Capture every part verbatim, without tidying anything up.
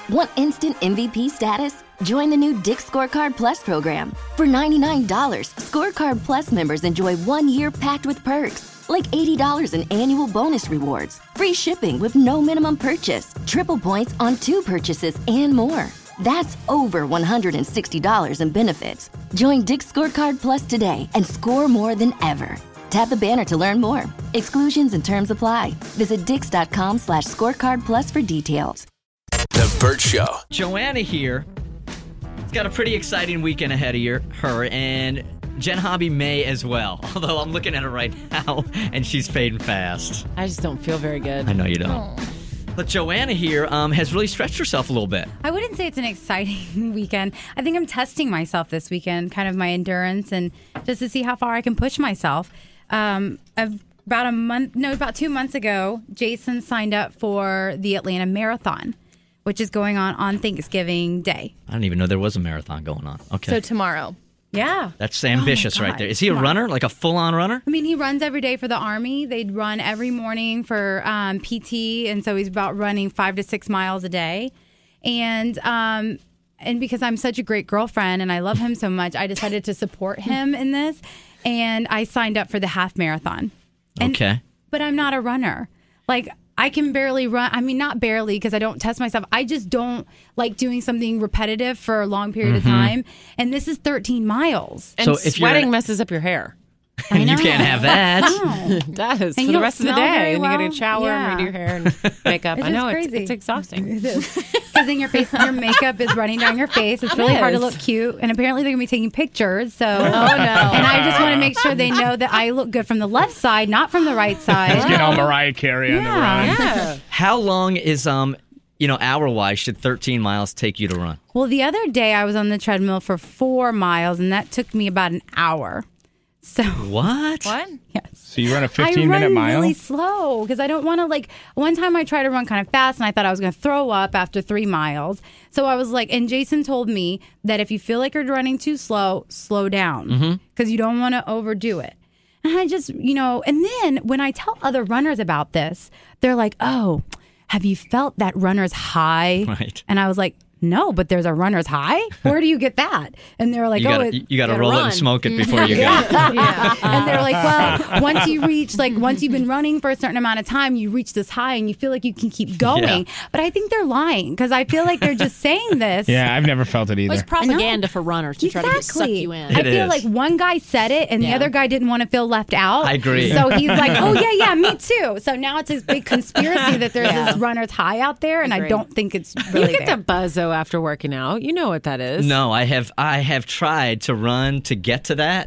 Want instant M V P status? Join the new Dick's Scorecard Plus program. For ninety-nine dollars, Scorecard Plus members enjoy one year packed with perks, like eighty dollars in annual bonus rewards, free shipping with no minimum purchase, triple points on two purchases, and more. That's over one hundred sixty dollars in benefits. Join Dick's Scorecard Plus today and score more than ever. Tap the banner to learn more. Exclusions and terms apply. Visit dix.com slash scorecard plus for details. The Burt Show. Joanna here. It's got a pretty exciting weekend ahead of your, her, and Jen Hobby may as well. Although I'm looking at her right now, and she's fading fast. I just don't feel very good. I know you don't. Oh. But Joanna here um, has really stretched herself a little bit. I wouldn't say it's an exciting weekend. I think I'm testing myself this weekend, kind of my endurance, and just to see how far I can push myself. Um, about a month, no, about two months ago, Jason signed up for the Atlanta Marathon, which is going on on Thanksgiving Day. I didn't even know there was a marathon going on. Okay. So tomorrow. Yeah. That's ambitious oh right there. Is he a runner, like a full-on runner? I mean, he runs every day for the Army. They'd run every morning for um, P T, and so he's about running five to six miles a day. And um, and because I'm such a great girlfriend and I love him so much, I decided to support him in this, and I signed up for the half marathon. And, okay. But I'm not a runner. Like, I can barely run. I mean, not barely because I don't test myself. I just don't like doing something repetitive for a long period mm-hmm. of time. And this is thirteen miles. And so if sweating messes up your hair. I know. You can't have that. No. It does. And for the rest of the day. Well. And you get a shower yeah. and redo your hair and makeup. It's I know. crazy. It's, it's exhausting. It is. Because then your face, your makeup is running down your face. It's really it hard to is. look cute. And apparently they're going to be taking pictures. So, oh, no. And I just want to make sure they know that I look good from the left side, not from the right side. Let's get all Mariah Carey yeah. on the run. Yeah. How long is, um, you know, hour-wise, should thirteen miles take you to run? Well, the other day I was on the treadmill for four miles, and that took me about an hour. So What? What? Yes. So you run a fifteen-minute mile? mile? I run really slow because I don't want to, like, one time I tried to run kind of fast, and I thought I was going to throw up after three miles. So I was like, and Jason told me that if you feel like you're running too slow, slow down because mm-hmm. you don't want to overdo it. And I just, you know, and then when I tell other runners about this, they're like, oh, have you felt that runner's high? Right. And I was like, no, but there's a runner's high? Where do you get that? And they were like, you oh, gotta, it, you got to roll run. it and smoke it before you go. yeah. yeah. And they're like, well, once you reach, like, once you've been running for a certain amount of time, you reach this high and you feel like you can keep going. Yeah. But I think they're lying because I feel like they're just saying this. Yeah, I've never felt it either. Well, it's propaganda for runners to exactly. try to suck you in. I It feel is. like one guy said it and Yeah. the other guy didn't want to feel left out. I agree. So he's like, oh, yeah, yeah, me too. So now it's this big conspiracy that there's Yeah. this runner's high out there, and Agreed. I don't think it's really You get there. the buzzo after working out. You know what that is. No, I have I have tried to run to get to that,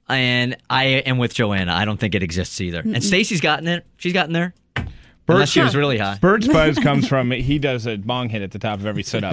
and I am with Joanna. I don't think it exists either. And Stacy's gotten it. She's gotten there. Unless she was really high. Bert's buzz comes from, he does a bong hit at the top of every sit-up.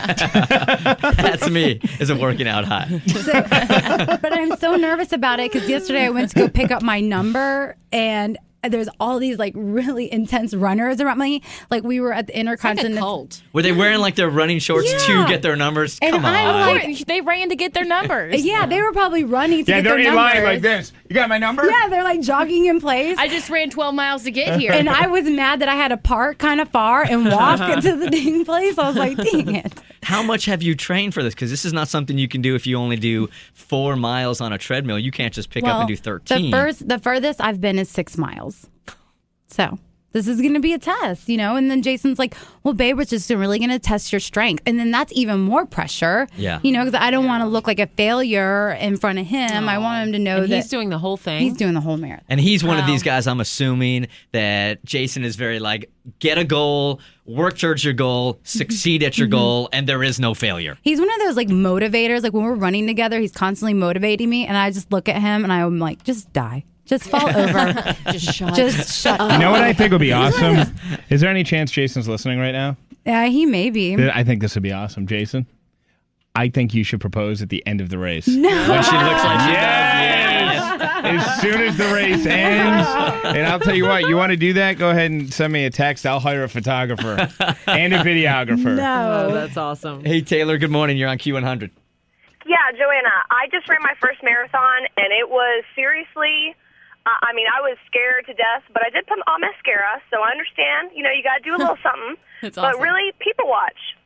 That's me, is a working out high. So, but I'm so nervous about it because yesterday I went to go pick up my number, and there's all these like really intense runners around me. Like we were at the Intercontinental. Like a cult. Were they wearing like their running shorts Yeah. to get their numbers? And Come on. I'm like- They ran to get their numbers. Yeah, they were probably running to Yeah, get they're their in numbers. line like this. You got my number? Yeah, they're like jogging in place. I just ran twelve miles to get here. and I was mad that I had to park kind of far and walk to the dang place. I was like, dang it. How much have you trained for this? Because this is not something you can do if you only do four miles on a treadmill. You can't just pick up and do thirteen. The first, the furthest I've been is six miles. So this is going to be a test, you know? And then Jason's like, well, babe, we're just really going to test your strength. And then that's even more pressure. Yeah. You know, because I don't want to look like a failure in front of him. I want him to know and that he's doing the whole thing. he's doing the whole marathon. And he's one of Wow. these guys, I'm assuming, that Jason is very like, get a goal, work towards your goal, succeed at your goal, and there is no failure. He's one of those like motivators. Like when we're running together, he's constantly motivating me. And I just look at him and I'm like, just die. Just fall over. just shut Just shut up. You know what I think would be awesome? Is there any chance Jason's listening right now? Yeah, he may be. I think this would be awesome. Jason, I think you should propose at the end of the race. No. When she looks like she Yes! As soon as the race ends, and I'll tell you what, you want to do that? Go ahead and send me a text. I'll hire a photographer and a videographer. No. Oh, that's awesome. Hey, Taylor, good morning. You're on Q one hundred. Yeah, Joanna, I just ran my first marathon, and it was seriously, uh, I mean, I was scared to death, but I did put on mascara, so I understand, you know, you got to do a little something. That's But awesome. really, people watch.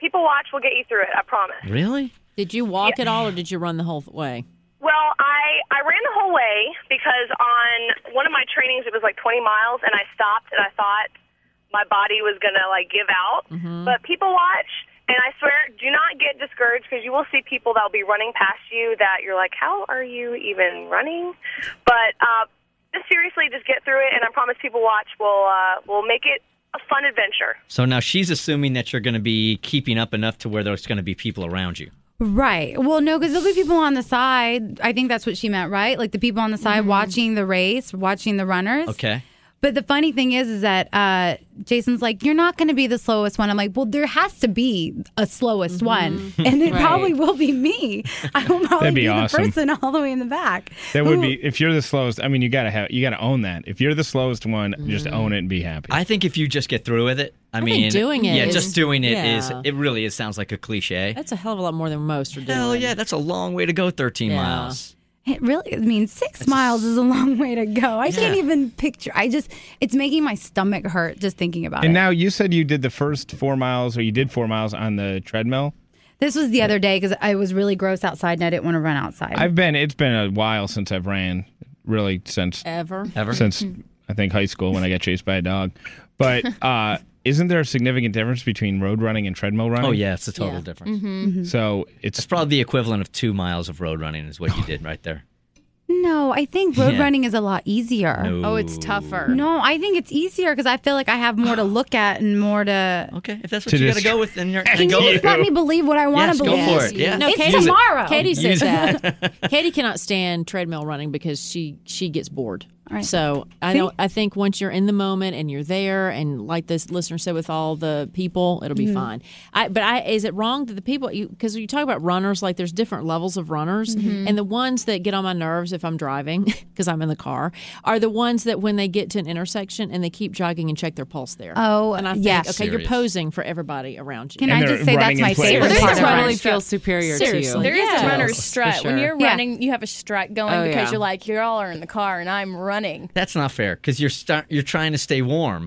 people watch will get you through it. I promise. Really? Did you walk at all, or did you run the whole way? Well, I, I ran the whole way because on one of my trainings it was like twenty miles, and I stopped and I thought my body was going to like give out. Mm-hmm. But people watch, and I swear, do not get discouraged because you will see people that will be running past you that you're like, how are you even running? But uh, just seriously, just get through it, and I promise people watch will uh, will make it a fun adventure. So now she's assuming that you're going to be keeping up enough to where there's going to be people around you. Right. Well, no, because there'll be people on the side. I think that's what she meant, right? Like the people on the side mm-hmm. watching the race, watching the runners. Okay. But the funny thing is, is that uh, Jason's like, you're not going to be the slowest one. I'm like, well, there has to be a slowest mm-hmm. one. And it right. probably will be me. I will probably That'd be, be awesome. the person all the way in the back. That would be, if you're the slowest, I mean, you got to have, you got to own that. If you're the slowest one, mm. just own it and be happy. I think if you just get through with it, I, I mean, think doing it yeah, is, just doing it yeah. is, it really is, sounds like a cliche. That's a hell of a lot more than most are doing. Hell yeah, that's a long way to go, thirteen yeah. miles. It really, I mean, six That's miles is a long way to go. I yeah. can't even picture. I just, it's making my stomach hurt just thinking about and it. And now now you said you did the first four miles, or you did four miles on the treadmill. This was the other day because I was really gross outside and I didn't want to run outside. I've been, it's been a while since I've ran, really since. Ever? Ever? Since, I think, high school when I got chased by a dog. But, uh, isn't there a significant difference between road running and treadmill running? Oh, yeah, it's a total yeah. difference. Mm-hmm. Mm-hmm. So it's, it's probably the equivalent of two miles of road running is what you did right there. No, I think road Yeah. running is a lot easier. No. Oh, it's tougher. No, I think it's easier because I feel like I have more to look at and more to. Okay, if that's what To you got to just- go with, then you're Can then you go just with let it. me believe what I want Yes, to go believe? for it. Yeah. No, It's Katie, tomorrow. Katie Use says it. that. Katie cannot stand treadmill running because she she gets bored. Right. So I See? don't. I think once you're in the moment and you're there, and like this listener said, with all the people, it'll be Mm-hmm. fine. I, but I, is it wrong that the people? Because you, you talk about runners, like there's different levels of runners, Mm-hmm. and the ones that get on my nerves if I'm driving because I'm in the car are the ones that when they get to an intersection and they keep jogging and check their pulse there. Oh, and I think, yeah. okay, you're Serious. posing for everybody around you. Can And I they're just say that's running in my place. favorite There's part a of runner running? feels superior Seriously. to you. There is Yeah. a runner's For strut. When sure. you're Yeah. running, you have a strut going Oh, because yeah. you're like, you all are in the car and I'm running. That's not fair because you're start, you're trying to stay warm,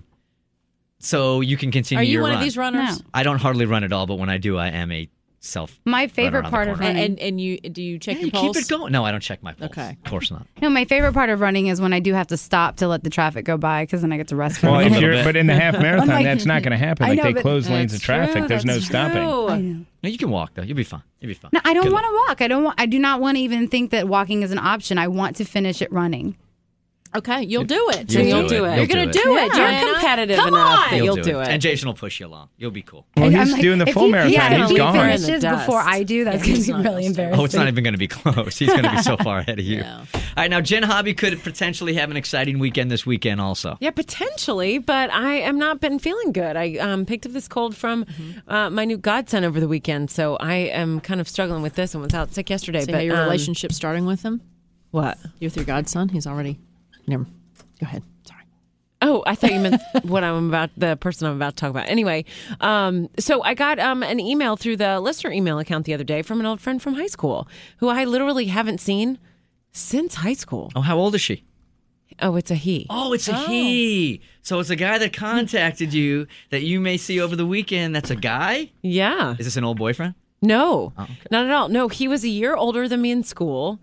so you can continue Are you your one run. of these runners? No. I don't hardly run at all, but when I do, I am a self. My favorite runner on the part of corner. running. And, and you do you check Yeah, your you pulse? keep it going. No, I don't check my pulse. Okay. Of course not. No, my favorite part of running is when I do have to stop to let the traffic go by because then I get to rest for well, a if minute. you're, bit. but in the half marathon, like- that's not going to happen. I Like know, they but- close lanes That's of traffic. true, There's no that's stopping. true. I know. No, you can walk though. You'll be fine. You'll be fine. No, I don't Good want luck. to walk. I don't want. I do not want to even think that walking is an option. I want to finish it running. Okay, you'll do it. You'll You'll do do it. it. You'll You're going do to do Yeah. it. You're Joanna. competitive Come enough on. that You'll you'll do, do it. it. And Jason will push you along. You'll be cool. Well, And he's I'm like, doing the if full he- marathon. Yeah, He's if he gone. finishes In the before dust. I do, that's Yeah, going he's to be not really gonna stay. embarrassing. Oh, it's not even going to be close. He's going to be so far ahead of you. Yeah. All right, now Jen Hobby could potentially have an exciting weekend this weekend also. Yeah, potentially, but I have not been feeling good. I um, picked up this cold from Mm-hmm. uh, my new godson over the weekend, so I am kind of struggling with this and was out sick yesterday. So but how your um, relationship starting with him? What? You're with your godson? He's already. Never. Go ahead. Sorry. Oh, I thought you meant what I'm about, the person I'm about to talk about. Anyway, um, so I got um, an email through the listener email account the other day from an old friend from high school who I literally haven't seen since high school. Oh, how old is she? Oh, it's a he. Oh, it's a he. So it's a guy that contacted you that you may see over the weekend. That's a guy? Yeah. Is this an old boyfriend? No, Oh, okay. not at all. No, he was a year older than me in school.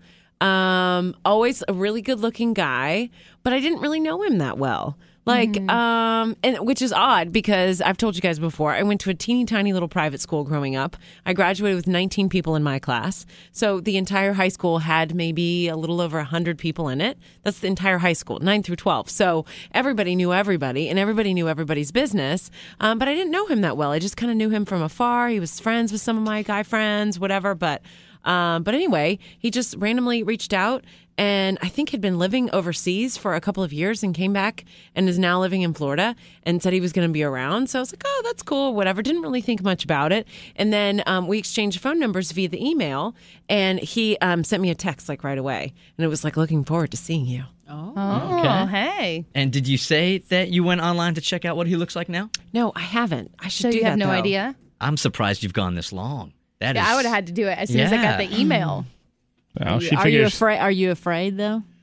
Um, always a really good looking guy, but I didn't really know him that well. Like, um, and which is odd because I've told you guys before, I went to a teeny tiny little private school growing up. I graduated with nineteen people in my class. So the entire high school had maybe a little over one hundred people in it. That's the entire high school, nine through twelve. So everybody knew everybody and everybody knew everybody's business. Um, but I didn't know him that well. I just kind of knew him from afar. He was friends with some of my guy friends, whatever. But Um, but anyway, he just randomly reached out and I think had been living overseas for a couple of years and came back and is now living in Florida and said he was going to be around. So I was like, oh, that's cool, whatever. Didn't really think much about it. And then um, we exchanged phone numbers via the email and he um, sent me a text like right away. And it was like, looking forward to seeing you. Oh, Okay. hey. And did you say that you went online to check out what he looks like now? No, I haven't. I should So do you that have no though. idea? I'm surprised you've gone this long. That Yeah, is- I would have had to do it as soon as I got Yeah. the email. Well, she Are you figures afraid? Are you afraid though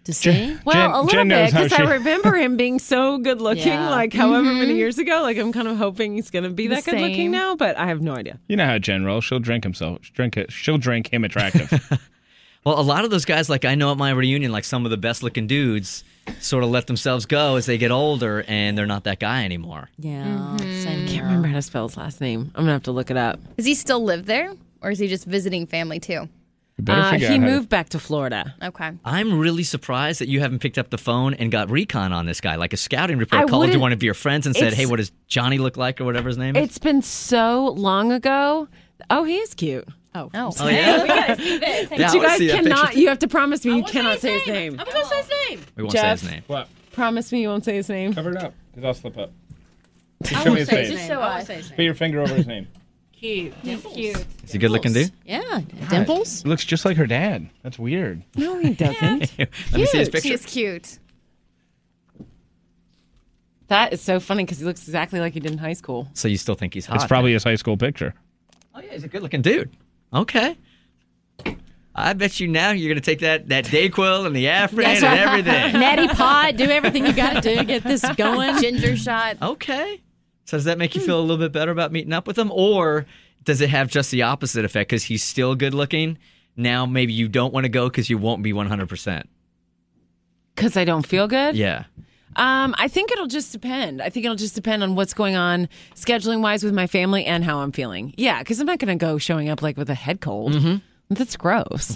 to see? Well, Jen- a little Jen bit, knows how because I she- remember him being so good looking, Yeah. like however many years ago. Like, I'm kind of hoping he's going to be The that good looking same. now, but I have no idea. You know how Jen rolls. She'll drink himself. Drink it. She'll drink him attractive. Well, a lot of those guys, like I know at my reunion, like some of the best looking dudes sort of let themselves go as they get older and they're not that guy anymore. Yeah. Same Can't remember how to spell his last name. I'm going to have to look it up. Does he still live there? Or is he just visiting family too? You better Uh, figure he out how to- moved back to Florida. Okay. I'm really surprised that you haven't picked up the phone and got recon on this guy, like a scouting report. I Called you wouldn't- one of your friends and said, it's- hey, what does Johnny look like or whatever his name is? It's been so long ago. Oh, he is cute. Oh. Oh. Oh, yeah? But Yeah, you I guys wanna see that cannot, picture. you have to promise me you cannot say his name. I'm going to say his name. We won't Jeff. say his name. What? Promise me you won't say his name. Cover it up, because I'll slip up. I Show me won't his say face. his Just name. show I won't us. say his name. Put your finger over his name. Cute. Cute. Is he a good looking dude? Yeah. Dimples? Looks just like her dad. That's weird. No, he doesn't. Let me see his She picture. is cute. That is so funny because he looks exactly like he did in high school. So you still think he's hot? It's probably his high school picture. Oh, yeah, he's a good looking dude. Okay. I bet you now you're going to take that, that Dayquil and the Afrin and everything. Natty pot. Do everything you got to do to get this going. Ginger shot. Okay. So does that make you feel a little bit better about meeting up with him? Or does it have just the opposite effect because he's still good looking? Now maybe you don't want to go because you won't be one hundred percent. Because I don't feel good? Yeah. Um, I think it'll just depend. I think it'll just depend on what's going on scheduling wise with my family and how I'm feeling. Yeah, because I'm not going to go showing up like with a head cold. Mm-hmm. That's gross.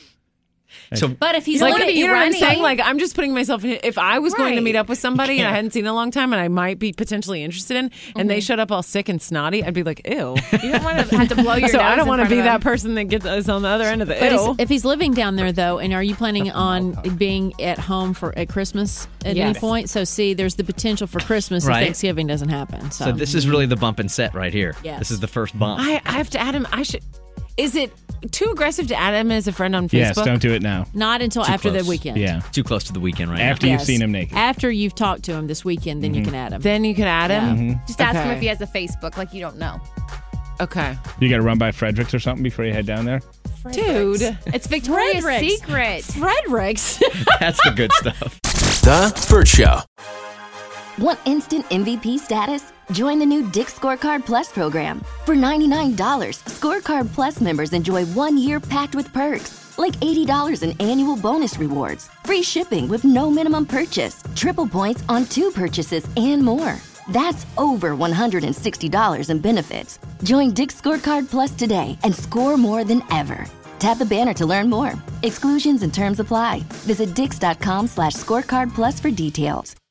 So But if he's Like, going to be you know what I'm running, saying? Like, I'm just putting myself in. If I was going to Right. meet up with somebody and I hadn't seen in a long time and I might be potentially interested in, and they showed up all sick and snotty, I'd be like, ew. you don't want to have to blow your So nose I don't in want to front be of that them. person that gets us on the other end of the But ew. he's- if he's living down there, though, and are you planning on being at home for at Christmas at any Yes. point? So, see, there's the potential for Christmas Right. if Thanksgiving doesn't happen. So, So this is really the bump and set right here. Yes. This is the first bump. I, I have to add him. I should. Is it too aggressive to add him as a friend on Facebook? Yes, don't do it now. not until Too after close. the weekend. Yeah. Too close to the weekend right After now. you've seen him naked. After you've talked to him this weekend, then you can add him. Then you could add him. Mm-hmm. Just ask him Okay. if he has a Facebook, like you don't know. Okay, You got to run by Fredericks or something before you head down there? dude. It's Victoria's Fredericks. Secret. Fredericks. That's the good stuff. The Burt Show. Want instant M V P status? Join the new Dick's Scorecard Plus program. For ninety-nine dollars, Scorecard Plus members enjoy one year packed with perks, like eighty dollars in annual bonus rewards, free shipping with no minimum purchase, triple points on two purchases, and more. That's over one hundred sixty dollars in benefits. Join Dick's Scorecard Plus today and score more than ever. Tap the banner to learn more. Exclusions and terms apply. Visit dix.com slash scorecard plus for details.